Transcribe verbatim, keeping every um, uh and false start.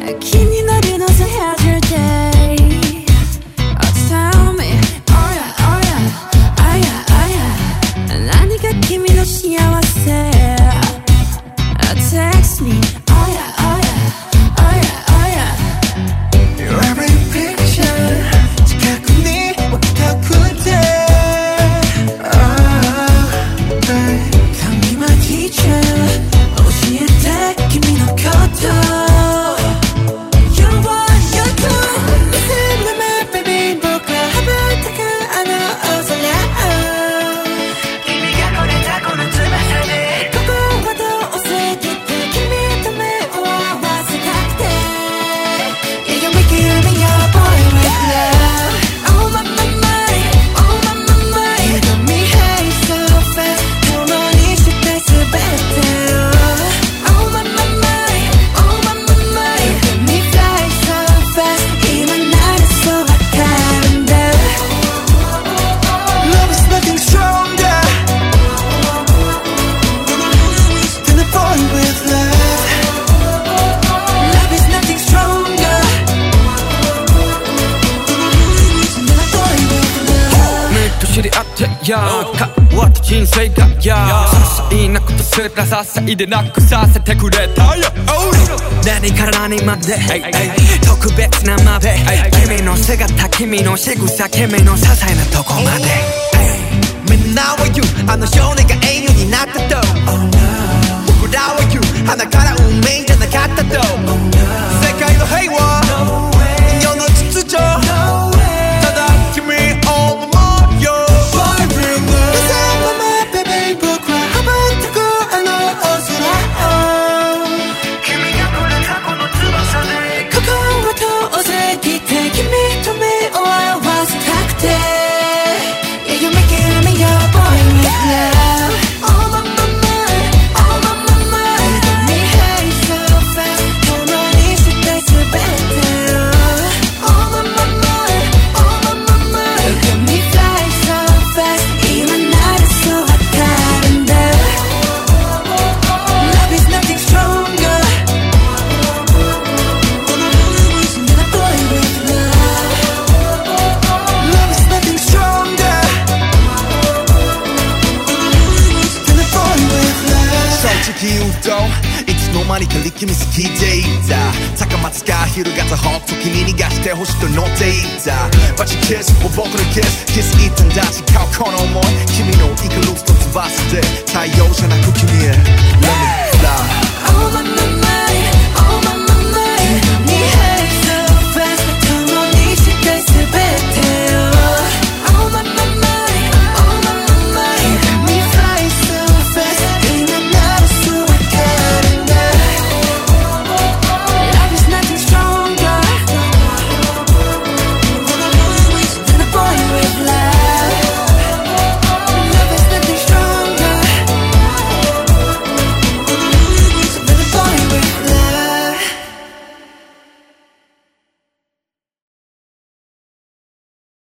気になるのさ헤어질 때 Oh tell me Oh yeah oh yeah Oh yeah oh yeah何が君の幸せ Oh text me Oh yeah oh yeah Oh yeah oh yeah Your every picture近くに置きたくて Oh babe髪巻きちゃ教えて君のこと変わった人生が些細なことすらささいでなくさせてくれた何から何まで特別なまで君の姿君の仕草君の些細なとこまでみんなは言うあの少年が英雄になったと僕らは言う鼻から運命じゃなかったと世界の平和世の秩序ただ君をいつの間にか力みすぎていた高松か昼型ホット君に逃がしてほしいと乗っていたバチキスを僕のキスキス一旦出し買うこの想い君のイカルスと翼で太陽じゃなく君へ